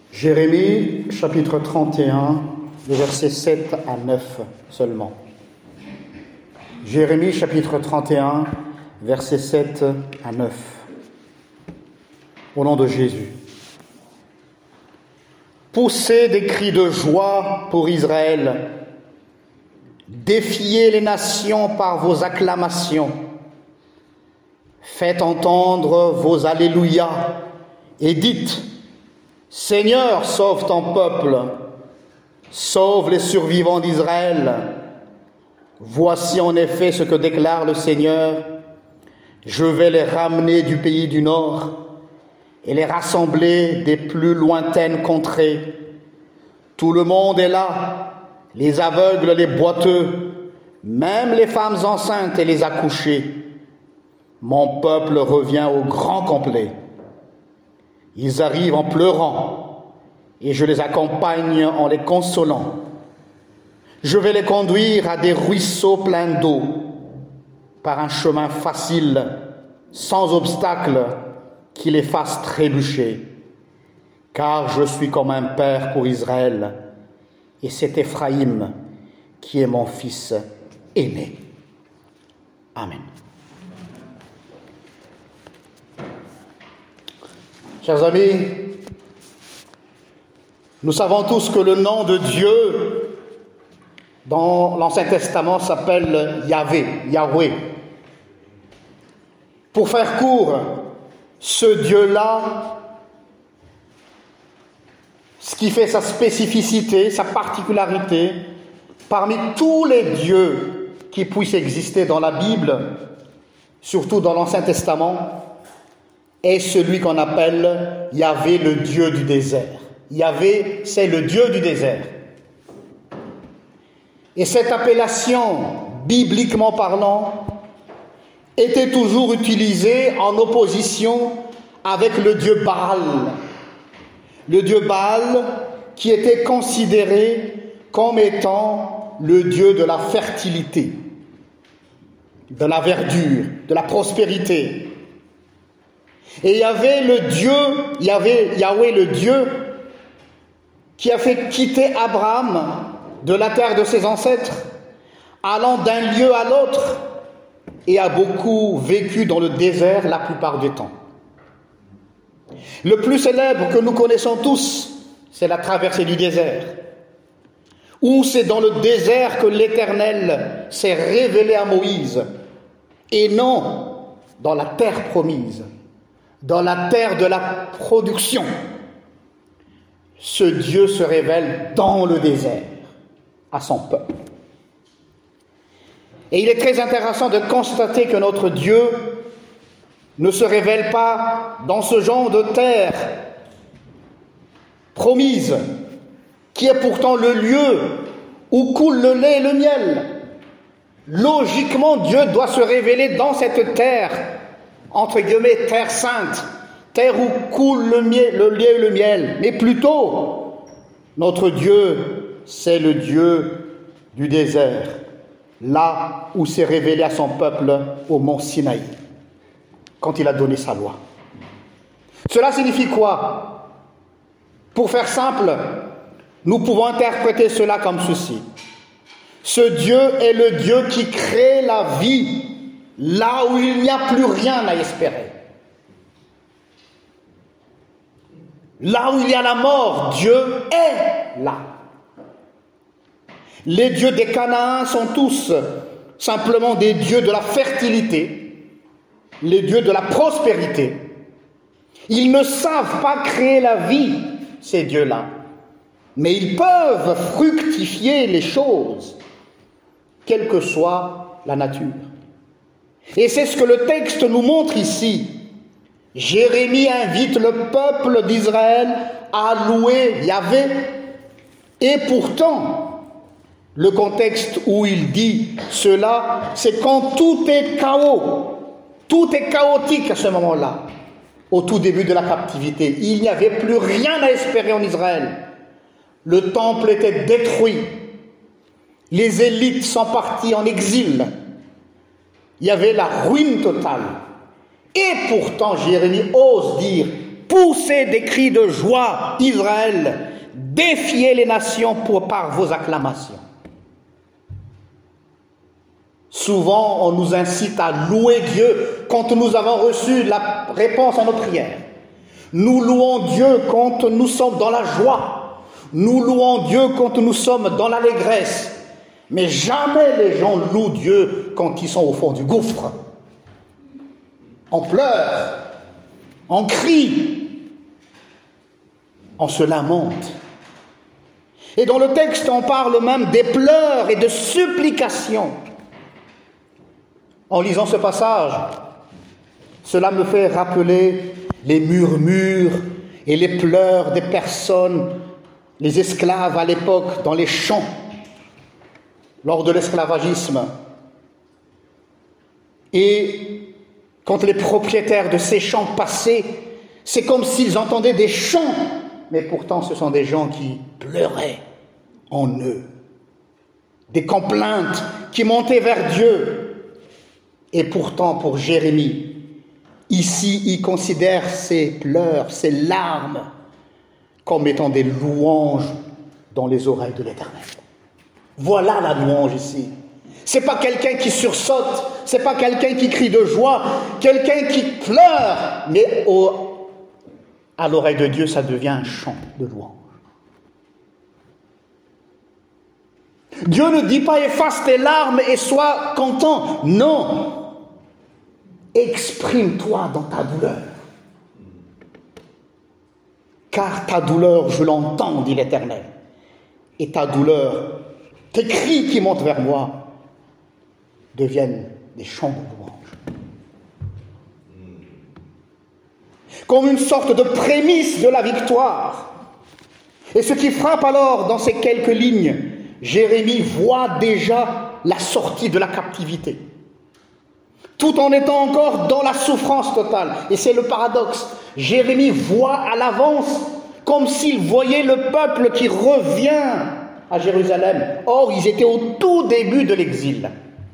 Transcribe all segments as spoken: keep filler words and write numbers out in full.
Jérémie, chapitre trente et un, les versets sept à neuf seulement. Jérémie, chapitre trente et un, versets sept à neuf. Au nom de Jésus. Poussez des cris de joie pour Israël. Défiez les nations par vos acclamations. Faites entendre vos alléluia et dites: Seigneur, sauve ton peuple, sauve les survivants d'Israël. Voici en effet ce que déclare le Seigneur: je vais les ramener du pays du Nord et les rassembler des plus lointaines contrées. Tout le monde est là, les aveugles, les boiteux, même les femmes enceintes et les accouchées. Mon peuple revient au grand complet. Ils arrivent en pleurant et je les accompagne en les consolant. Je vais les conduire à des ruisseaux pleins d'eau, par un chemin facile, sans obstacle, qui les fasse trébucher. Car je suis comme un père pour Israël, et c'est Éphraïm qui est mon fils aîné. Amen. Chers amis, nous savons tous que le nom de Dieu dans l'Ancien Testament s'appelle Yahvé, Yahweh. Pour faire court, ce Dieu-là, ce qui fait sa spécificité, sa particularité, parmi tous les dieux qui puissent exister dans la Bible, surtout dans l'Ancien Testament, est celui qu'on appelle Yahvé, le Dieu du désert. Yahvé, c'est le Dieu du désert. Et cette appellation, bibliquement parlant, était toujours utilisée en opposition avec le Dieu Baal. Le Dieu Baal qui était considéré comme étant le Dieu de la fertilité, de la verdure, de la prospérité. Et il y avait le Dieu, il y avait Yahweh le Dieu qui a fait quitter Abraham de la terre de ses ancêtres, allant d'un lieu à l'autre, et a beaucoup vécu dans le désert la plupart du temps. Le plus célèbre que nous connaissons tous, c'est la traversée du désert, où c'est dans le désert que l'Éternel s'est révélé à Moïse, et non dans la terre promise, dans la terre de la production. Ce Dieu se révèle dans le désert à son peuple. Et il est très intéressant de constater que notre Dieu ne se révèle pas dans ce genre de terre promise, qui est pourtant le lieu où coule le lait et le miel. Logiquement, Dieu doit se révéler dans cette terre, entre guillemets, terre sainte, terre où coule le, miel, le lait et le miel. Mais plutôt, notre Dieu, c'est le Dieu du désert, là où s'est révélé à son peuple au mont Sinaï, quand il a donné sa loi. Cela signifie quoi? Pour faire simple, nous pouvons interpréter cela comme ceci. Ce Dieu est le Dieu qui crée la vie là où il n'y a plus rien à espérer. Là où il y a la mort, Dieu est là. Les dieux des Canaans sont tous simplement des dieux de la fertilité, les dieux de la prospérité. Ils ne savent pas créer la vie, ces dieux-là, mais ils peuvent fructifier les choses, quelle que soit la nature. Et c'est ce que le texte nous montre ici. Jérémie invite le peuple d'Israël à louer Yahvé, et pourtant, le contexte où il dit cela, c'est quand tout est chaos, tout est chaotique à ce moment-là, au tout début de la captivité. Il n'y avait plus rien à espérer en Israël. Le temple était détruit. Les élites sont parties en exil. Il y avait la ruine totale. Et pourtant, Jérémie ose dire poussez des cris de joie, Israël, défiez les nations pour, par vos acclamations. Souvent, on nous incite à louer Dieu quand nous avons reçu la réponse à nos prières. Nous louons Dieu quand nous sommes dans la joie. Nous louons Dieu quand nous sommes dans l'allégresse. Mais jamais les gens louent Dieu quand ils sont au fond du gouffre. On pleure, on crie, on se lamente. Et dans le texte, on parle même des pleurs et de supplications. En lisant ce passage, cela me fait rappeler les murmures et les pleurs des personnes, les esclaves à l'époque, dans les champs, lors de l'esclavagisme. Et quand les propriétaires de ces champs passaient, c'est comme s'ils entendaient des chants, mais pourtant ce sont des gens qui pleuraient en eux. Des complaintes qui montaient vers Dieu. Et pourtant, pour Jérémie, ici, il considère ses pleurs, ses larmes, comme étant des louanges dans les oreilles de l'Éternel. Voilà la louange ici. C'est pas quelqu'un qui sursaute, c'est pas quelqu'un qui crie de joie, quelqu'un qui pleure, mais au, à l'oreille de Dieu, ça devient un chant de louange. Dieu ne dit pas efface tes larmes et sois content. Non. Exprime-toi dans ta douleur. Car ta douleur, je l'entends, dit l'Éternel. Et ta douleur, tes cris qui montent vers moi, deviennent des chants de louange. Comme une sorte de prémisse de la victoire. Et ce qui frappe alors dans ces quelques lignes, Jérémie voit déjà la sortie de la captivité, tout en étant encore dans la souffrance totale. Et c'est le paradoxe. Jérémie voit à l'avance, comme s'il voyait le peuple qui revient à Jérusalem. Or, ils étaient au tout début de l'exil.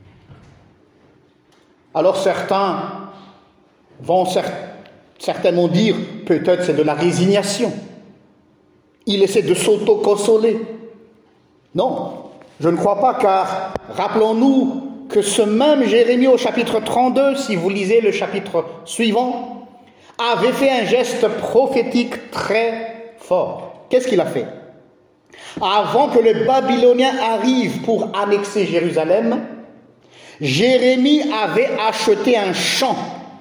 Alors certains vont certainement dire, peut-être c'est de la résignation. Il essaie de s'auto-consoler. Non, je ne crois pas, car rappelons-nous que ce même Jérémie au chapitre trente-deux, si vous lisez le chapitre suivant, avait fait un geste prophétique très fort. Qu'est-ce qu'il a fait? Avant que les Babyloniens arrivent pour annexer Jérusalem, Jérémie avait acheté un champ.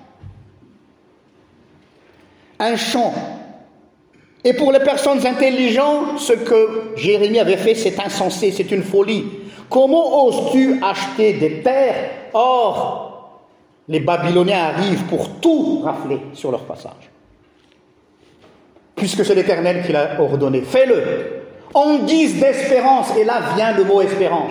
Un champ. Et pour les personnes intelligentes, ce que Jérémie avait fait, c'est insensé, c'est une folie. Comment oses-tu acheter des terres? Or, les Babyloniens arrivent pour tout rafler sur leur passage. Puisque c'est l'Éternel qui l'a ordonné. Fais-le. En guise d'espérance, et là vient le mot espérance,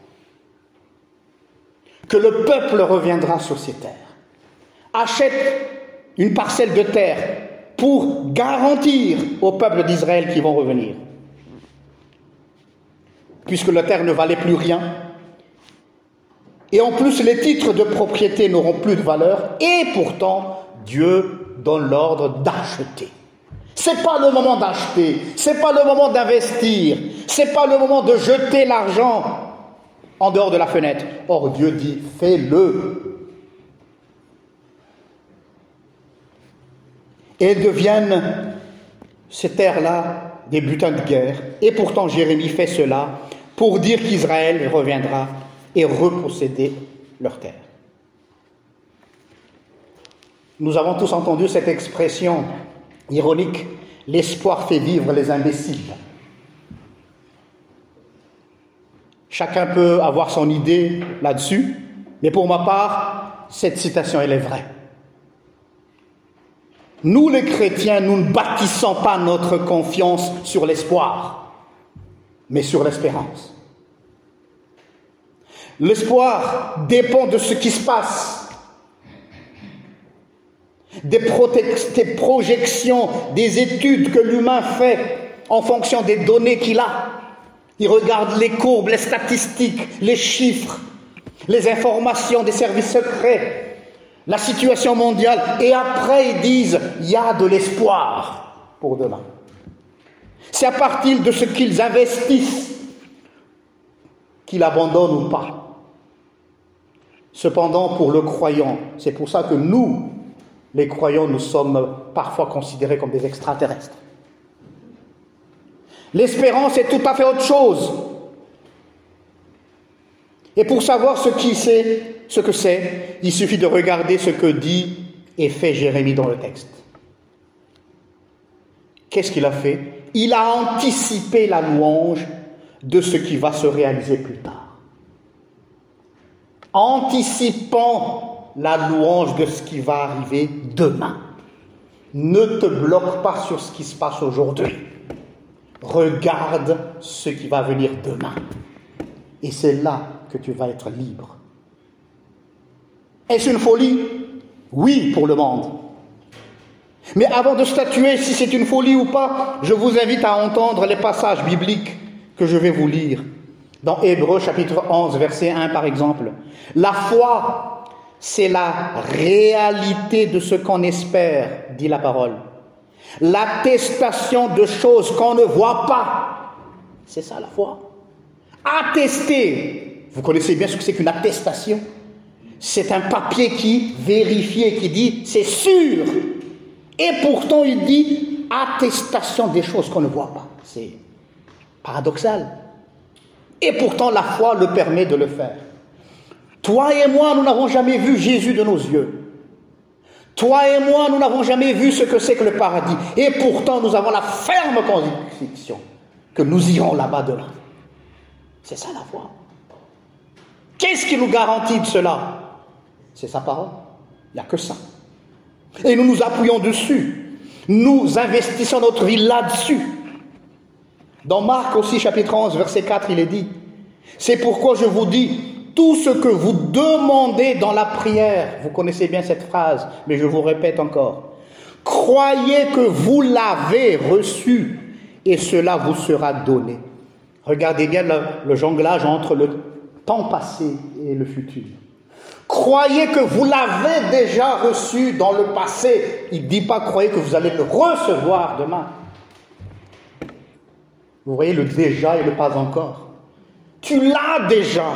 que le peuple reviendra sur ces terres. Achète une parcelle de terre pour garantir au peuple d'Israël qu'ils vont revenir. Puisque la terre ne valait plus rien. Et en plus, les titres de propriété n'auront plus de valeur. Et pourtant, Dieu donne l'ordre d'acheter. C'est pas le moment d'acheter. C'est pas le moment d'investir. C'est pas le moment de jeter l'argent en dehors de la fenêtre. Or, Dieu dit, fais-le. Et elles deviennent, ces terres-là, des butins de guerre. Et pourtant, Jérémie fait cela pour dire qu'Israël reviendra et reposséder leurs terres. Nous avons tous entendu cette expression ironique, l'espoir fait vivre les imbéciles. Chacun peut avoir son idée là-dessus, mais pour ma part, cette citation, elle est vraie. Nous, les chrétiens, nous ne bâtissons pas notre confiance sur l'espoir, mais sur l'espérance. L'espoir dépend de ce qui se passe, des, prote- des projections, des études que l'humain fait en fonction des données qu'il a. Il regarde les courbes, les statistiques, les chiffres, les informations des services secrets, la situation mondiale, et après ils disent il y a de l'espoir pour demain. C'est à partir de ce qu'ils investissent qu'ils abandonnent ou pas. Cependant, pour le croyant, c'est pour ça que nous, les croyants, nous sommes parfois considérés comme des extraterrestres. L'espérance est tout à fait autre chose. Et pour savoir ce, qui c'est, ce que c'est, il suffit de regarder ce que dit et fait Jérémie dans le texte. Qu'est-ce qu'il a fait? Il a anticipé la louange de ce qui va se réaliser plus tard. Anticipant la louange de ce qui va arriver demain. Ne te bloque pas sur ce qui se passe aujourd'hui. Regarde ce qui va venir demain. Et c'est là que tu vas être libre. Est-ce une folie? Oui, pour le monde. Mais avant de statuer si c'est une folie ou pas, je vous invite à entendre les passages bibliques que je vais vous lire. Dans Hébreux chapitre onze, verset un par exemple. La foi, c'est la réalité de ce qu'on espère, dit la parole. L'attestation de choses qu'on ne voit pas. C'est ça la foi. Attester. Vous connaissez bien ce que c'est qu'une attestation. C'est un papier qui vérifie, qui dit c'est sûr. Et pourtant il dit attestation des choses qu'on ne voit pas. C'est paradoxal. Et pourtant la foi le permet de le faire. Toi et moi, nous n'avons jamais vu Jésus de nos yeux. Toi et moi, nous n'avons jamais vu ce que c'est que le paradis. Et pourtant, nous avons la ferme conviction que nous irons là-bas demain. C'est ça la foi. Qu'est-ce qui nous garantit de cela? C'est sa parole. Il n'y a que ça. Et nous nous appuyons dessus. Nous investissons notre vie là-dessus. Dans Marc aussi, chapitre onze, verset quatre, il est dit « C'est pourquoi je vous dis, tout ce que vous demandez dans la prière, vous connaissez bien cette phrase, mais je vous répète encore, croyez que vous l'avez reçu et cela vous sera donné. » Regardez bien le, le jonglage entre le temps passé et le futur. Croyez que vous l'avez déjà reçu dans le passé. Il ne dit pas croyez que vous allez le recevoir demain. Vous voyez le déjà et le pas encore. Tu l'as déjà.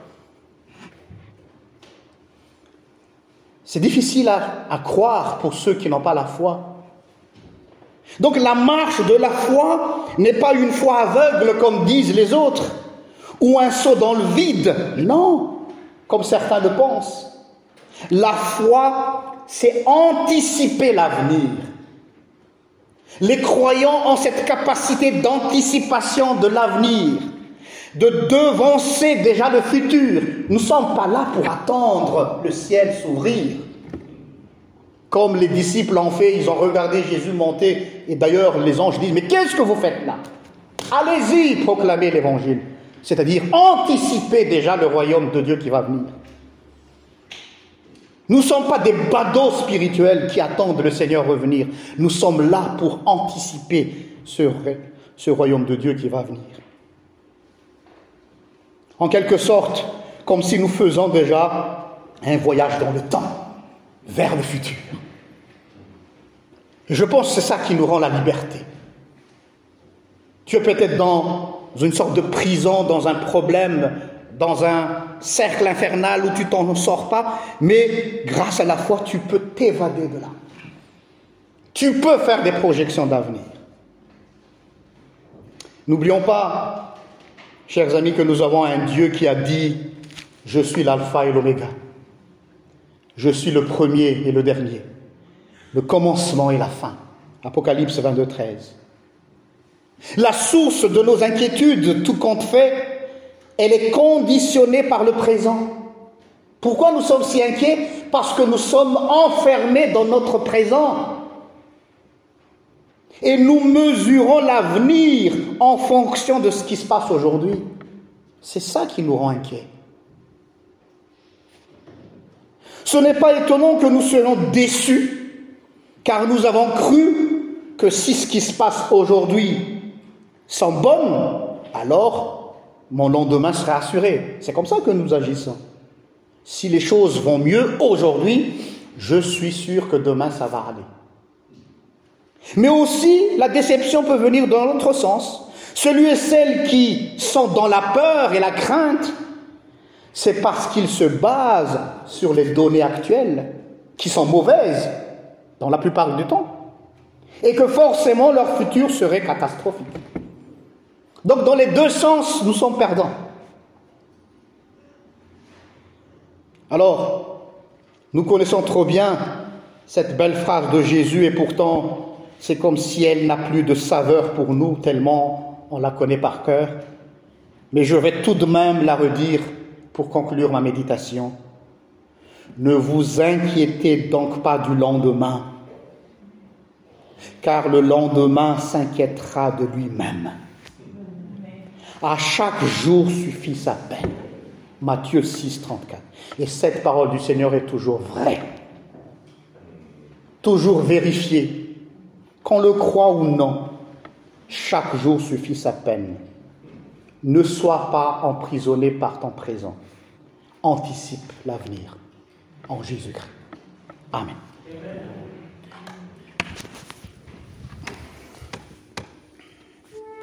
C'est difficile à, à croire pour ceux qui n'ont pas la foi. Donc la marche de la foi n'est pas une foi aveugle comme disent les autres, ou un saut dans le vide. Non, comme certains le pensent. La foi, c'est anticiper l'avenir. Les croyants ont cette capacité d'anticipation de l'avenir, de devancer déjà le futur. Nous ne sommes pas là pour attendre le ciel s'ouvrir. Comme les disciples l'ont fait, ils ont regardé Jésus monter, et d'ailleurs les anges disent « Mais qu'est-ce que vous faites là? Allez-y, proclamez l'évangile. » C'est-à-dire anticiper déjà le royaume de Dieu qui va venir. Nous ne sommes pas des badauds spirituels qui attendent le Seigneur revenir. Nous sommes là pour anticiper ce, ce royaume de Dieu qui va venir. En quelque sorte, comme si nous faisions déjà un voyage dans le temps, vers le futur. Je pense que c'est ça qui nous rend la liberté. Tu es peut-être dans une sorte de prison, dans un problème, dans un cercle infernal où tu t'en sors pas, mais grâce à la foi, tu peux t'évader de là. Tu peux faire des projections d'avenir. N'oublions pas, chers amis, que nous avons un Dieu qui a dit « Je suis l'alpha et l'oméga. Je suis le premier et le dernier, le commencement et la fin. » Apocalypse vingt-deux, treize. La source de nos inquiétudes, tout compte fait, elle est conditionnée par le présent. Pourquoi nous sommes si inquiets? Parce que nous sommes enfermés dans notre présent. Et nous mesurons l'avenir en fonction de ce qui se passe aujourd'hui. C'est ça qui nous rend inquiets. Ce n'est pas étonnant que nous soyons déçus, car nous avons cru que si ce qui se passe aujourd'hui sent bon, alors mon lendemain sera assuré. C'est comme ça que nous agissons. Si les choses vont mieux aujourd'hui, je suis sûr que demain ça va aller. Mais aussi, la déception peut venir dans l'autre sens. Celui et celle qui sont dans la peur et la crainte, c'est parce qu'ils se basent sur les données actuelles, qui sont mauvaises dans la plupart du temps, et que forcément leur futur serait catastrophique. Donc dans les deux sens, nous sommes perdants. Alors, nous connaissons trop bien cette belle phrase de Jésus, et pourtant, c'est comme si elle n'a plus de saveur pour nous, tellement on la connaît par cœur. Mais je vais tout de même la redire pour conclure ma méditation. Ne vous inquiétez donc pas du lendemain, car le lendemain s'inquiétera de lui-même. À chaque jour suffit sa peine. Matthieu six, trente-quatre. Et cette parole du Seigneur est toujours vraie, toujours vérifiée, qu'on le croit ou non. Chaque jour suffit sa peine. Ne sois pas emprisonné par ton présent. Anticipe l'avenir en Jésus-Christ. Amen.